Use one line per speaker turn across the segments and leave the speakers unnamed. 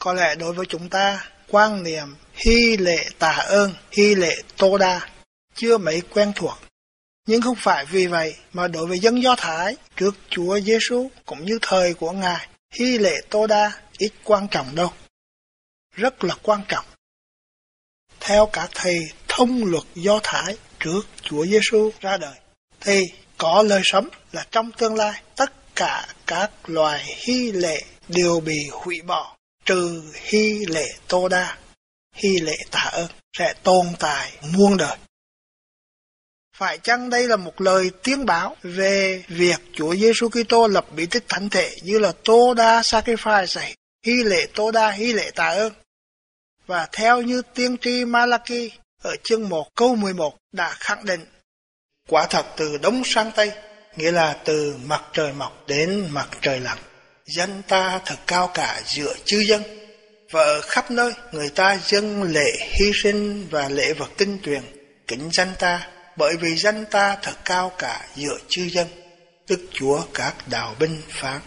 Có lẽ đối với chúng ta, quan niệm hy lễ tạ ơn, hy lễ tô đa chưa mấy quen thuộc. Nhưng không phải vì vậy mà đối với dân Do Thái trước Chúa Giêsu cũng như thời của Ngài, hy lễ tô đa ít quan trọng đâu. Rất là quan trọng. Theo các thầy thông luật Do Thái trước Chúa Giêsu ra đời, thì có lời sấm là trong tương lai tất cả các loài hy lễ đều bị hủy bỏ, trừ hy lễ tô đa, hy lễ tạ ơn sẽ tồn tại muôn đời. Phải chăng đây là một lời tiên báo về việc Chúa Giêsu Kitô lập bí tích thánh thể như là tô đa sacrifice, hy lễ tô đa, hy lễ tạ ơn? Và theo như tiên tri Malachi ở chương 1 câu 11 đã khẳng định, quả thật từ đông sang tây, nghĩa là từ mặt trời mọc đến mặt trời lặn, dân ta thật cao cả giữa chư dân, và ở khắp nơi người ta dâng lễ hy sinh và lễ vật tinh tuyền kính danh ta, bởi vì danh ta thật cao cả giữa chư dân, Đức Chúa các đạo binh phán.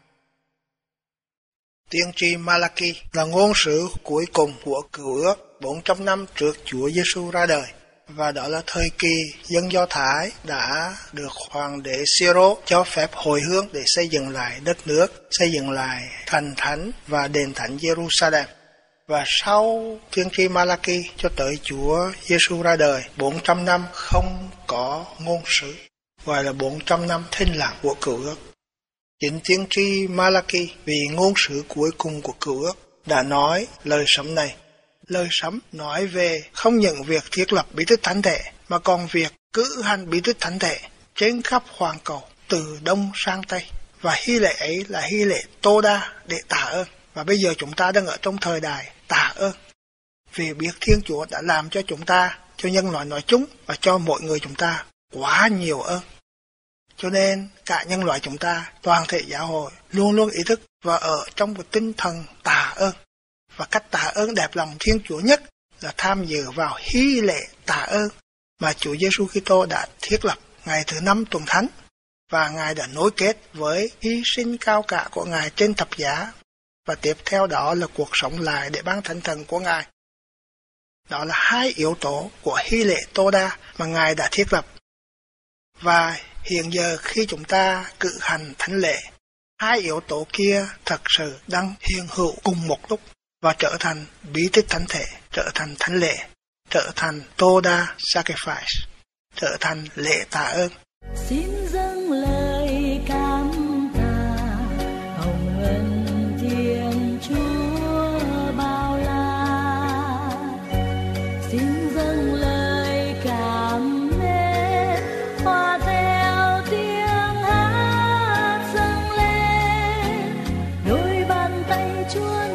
Tiên tri Malachi là ngôn sứ cuối cùng của Cựu Ước 400 năm trước Chúa Giêsu ra đời, và đó là thời kỳ dân Do Thái đã được hoàng đế Siro cho phép hồi hướng để xây dựng lại đất nước, xây dựng lại thành thánh và đền thánh Jerusalem. Và sau tiên tri Malachi cho tới Chúa Giêsu ra đời, 400 năm không có ngôn sứ, gọi là 400 năm thinh lặng của Cựu Ước. Chính tiên tri Malachi, vì ngôn sứ cuối cùng của Cựu Ước, đã nói lời sấm này. Lời sấm nói về không những việc thiết lập bí tích thánh thể, mà còn việc cử hành bí tích thánh thể trên khắp hoàn cầu, từ đông sang tây. Và hy lễ ấy là hy lễ tô đa để tạ ơn. Và bây giờ chúng ta đang ở trong thời đại tạ ơn, vì biết Thiên Chúa đã làm cho chúng ta, cho nhân loại nói chung và cho mỗi người chúng ta quá nhiều ơn. Cho nên cả nhân loại chúng ta, toàn thể giáo hội luôn luôn ý thức và ở trong một tinh thần tạ ơn. Và cách tạ ơn đẹp lòng Thiên Chúa nhất là tham dự vào hy lễ tạ ơn mà Chúa Giêsu Kitô đã thiết lập ngày thứ 5 tuần thánh, và Ngài đã nối kết với hy sinh cao cả của Ngài trên thập giá, và tiếp theo đó là cuộc sống lại để ban thánh thần của Ngài. Đó là hai yếu tố của hy lễ tô đa mà Ngài đã thiết lập. Và hiện giờ khi chúng ta cử hành thánh lễ, hai yếu tố kia thật sự đang hiện hữu cùng một lúc và trở thành bí tích thánh thể, trở thành thánh lễ, trở thành tô đa sacrifice, trở thành lễ tạ ơn.
Xin dâng lời cảm tạ hồng ân Thiên Chúa bao la. Xin dâng lời cảm mến hòa theo tiếng hát dâng lên, đôi bàn tay Chúa